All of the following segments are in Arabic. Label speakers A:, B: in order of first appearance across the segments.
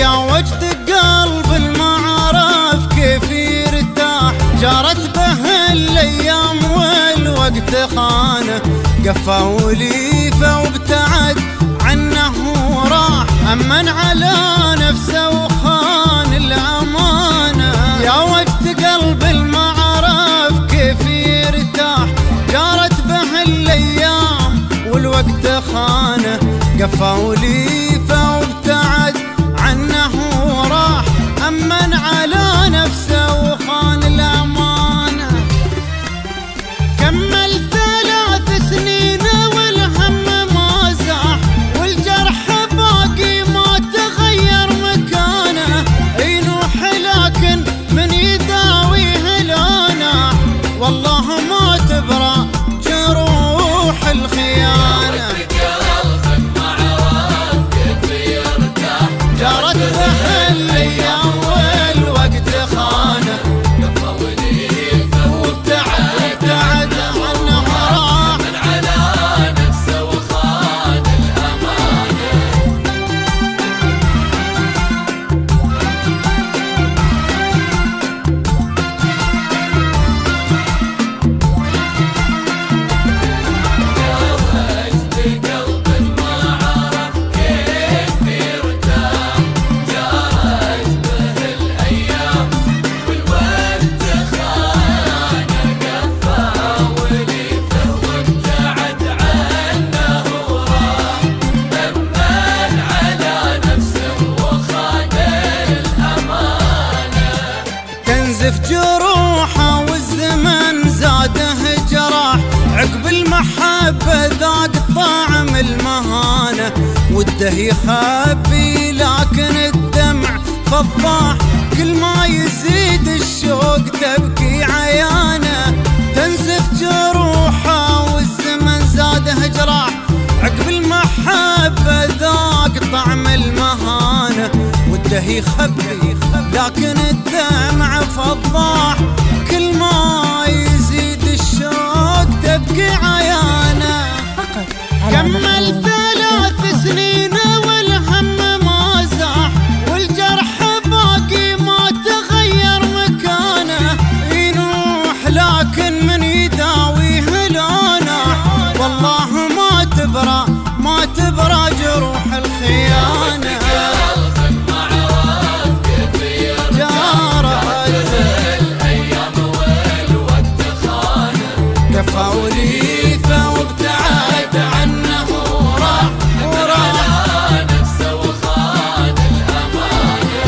A: يا وجد قلب المعرف كيف يرتاح، جارت به الايام والوقت خانه، قفى وليفه وابتعد عنه وراح، امن على نفسه وخان الامانه. يا وجد قلب المعرف كيف يرتاح، جارت به الايام والوقت خانه، قفى وليفه وابتعد عنه وراح، امن على نفسه وخان الامانه. كمل 3 سنين والهم ما زاح، والجرح باقي ما تغير مكانه، ينوح لكن من يداويه لا، والله ما تبرى جروح الخيانه. جارت به الايام والوقت خانه، قفى وليفه وابتعد عنه وراح، من على نفسه وخان الامانه. تنزف جروحه والزمن زاده جراح، عقب المحبة ذاق طعم المهانة، وده يخبي لكن الدمع فضاح، كل ما يزيد الشوق تبكي عيانه. تنزف جروحه والزمن زاده جراح، عقب المحبة ذاق طعم المهانة، وده يخبي لكن الدمع فضاح، كل ما يزيد الشوق تبكي عيانه. كمل 3 سنين والهم ما زاح، والجرح باقي ما تغير مكانه، ينوح لكن من يداويه لا ناح، والله ما تبرى جروح الخيانه. قفى وليفه وابتعد عنه وراح، على نفسه وخان الامانه.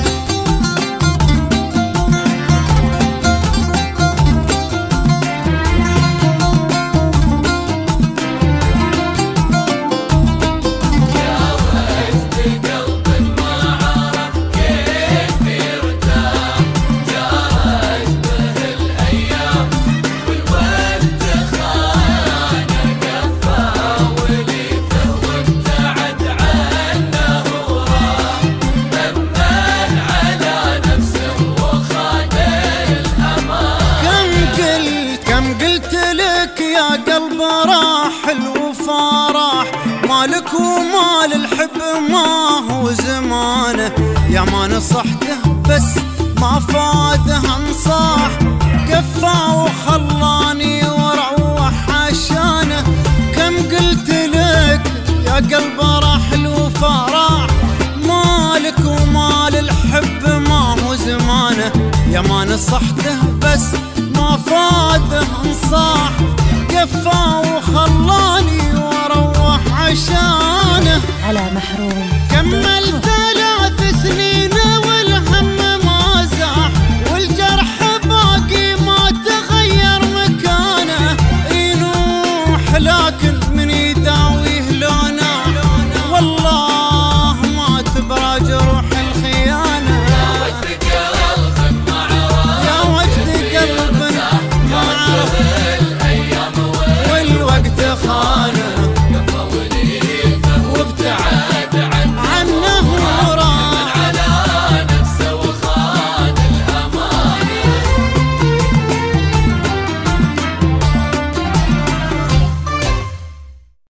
A: يا وجد قلب المعرف كيف يرتاح، جارت به الايام والوقت خانه، قفى وليفه وابتعد عنه وراح، امن على نفسه وخان الامانه. كم قلت لك يا قلب راح الوفا راح، مالك ومال الحب ما هو زمانه، يا ما نصحته بس ما فاده انصاح، قفى وخلاني وروح عشانه. كم قلت لك يا قلب راح الوفا راح، مالك ومال الحب ما هو زمانه، يا ما نصحته بس ما فاده انصاح، قفى وخلاني وروح عشانه.
B: على محروم
A: كملت